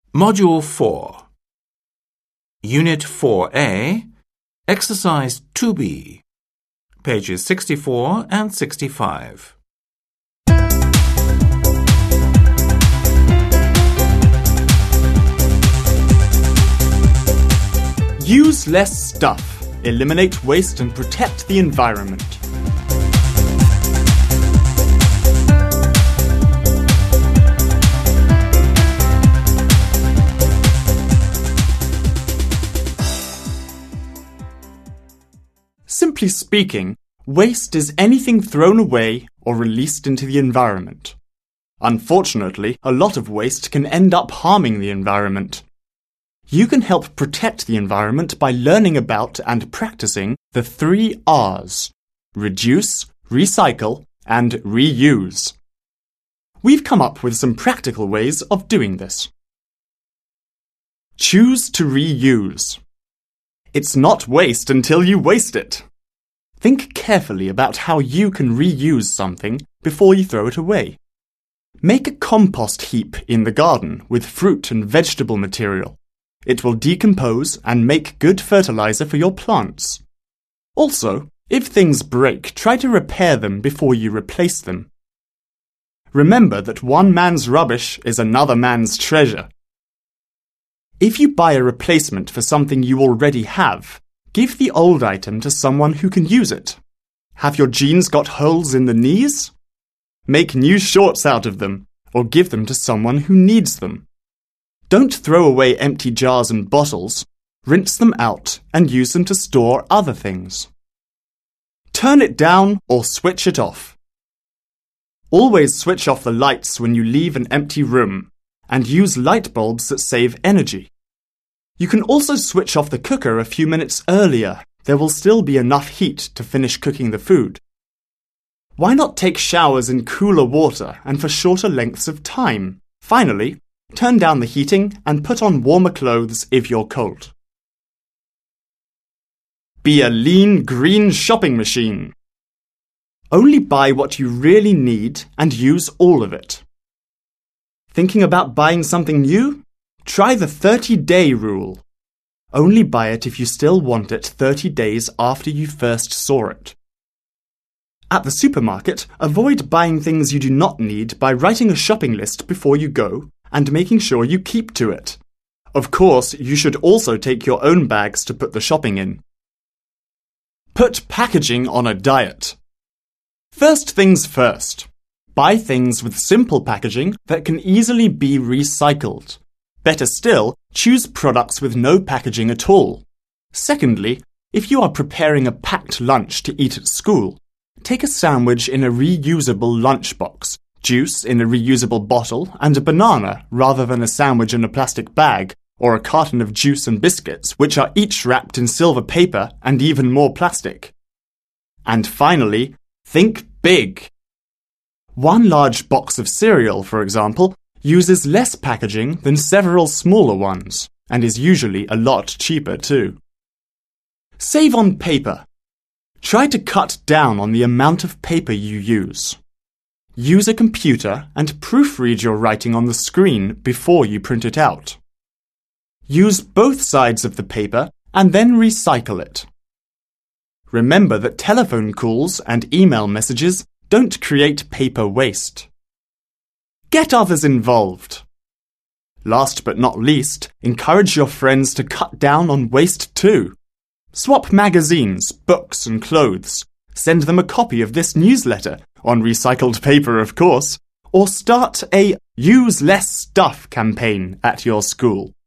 Module 4 Unit 4A Exercise 2B Pages 64 and 65 Use less stuff, eliminate waste and protect the environment. Simply speaking, waste is anything thrown away or released into the environment. Unfortunately, a lot of waste can end up harming the environment. You can help protect the environment by learning about and practicing the 3 R's: reduce, recycle, and reuse. We've come up with some practical ways of doing this. Choose to reuse. It's not waste until you waste it. Think carefully about how you can reuse something before you throw it away. Make a compost heap in the garden with fruit and vegetable material. It will decompose and make good fertilizer for your plants. Also, if things break, try to repair them before you replace them. Remember that one man's rubbish is another man's treasure. If you buy a replacement for something you already have, give the old item to someone who can use it. Have your jeans got holes in the knees? Make new shorts out of them, or give them to someone who needs them. Don't throw away empty jars and bottles. Rinse them out and use them to store other things. Turn it down or switch it off. Always switch off the lights when you leave an empty room, and use light bulbs that save energy. You can also switch off the cooker a few minutes earlier. There will still be enough heat to finish cooking the food. Why not take showers in cooler water and for shorter lengths of time? Finally, turn down the heating and put on warmer clothes if you're cold. Be a lean, green shopping machine. Only buy what you really need and use all of it. Thinking about buying something new? Try the 30-day rule. Only buy it if you still want it 30 days after you first saw it. At the supermarket, avoid buying things you do not need by writing a shopping list before you go and making sure you keep to it. Of course, you should also take your own bags to put the shopping in. Put packaging on a diet. First things first. Buy things with simple packaging that can easily be recycled. Better still, choose products with no packaging at all. Secondly, if you are preparing a packed lunch to eat at school, take a sandwich in a reusable lunchbox, juice in a reusable bottle, and a banana rather than a sandwich in a plastic bag, or a carton of juice and biscuits, which are each wrapped in silver paper and even more plastic. And finally, think big. One large box of cereal, for example, uses less packaging than several smaller ones, and is usually a lot cheaper too. Save on paper. Try to cut down on the amount of paper you use. Use a computer and proofread your writing on the screen before you print it out. Use both sides of the paper and then recycle it. Remember that telephone calls and email messages don't create paper waste. Get others involved. Last but not least, encourage your friends to cut down on waste too. Swap magazines, books and clothes. Send them a copy of this newsletter, on recycled paper of course, or start a Use Less Stuff campaign at your school.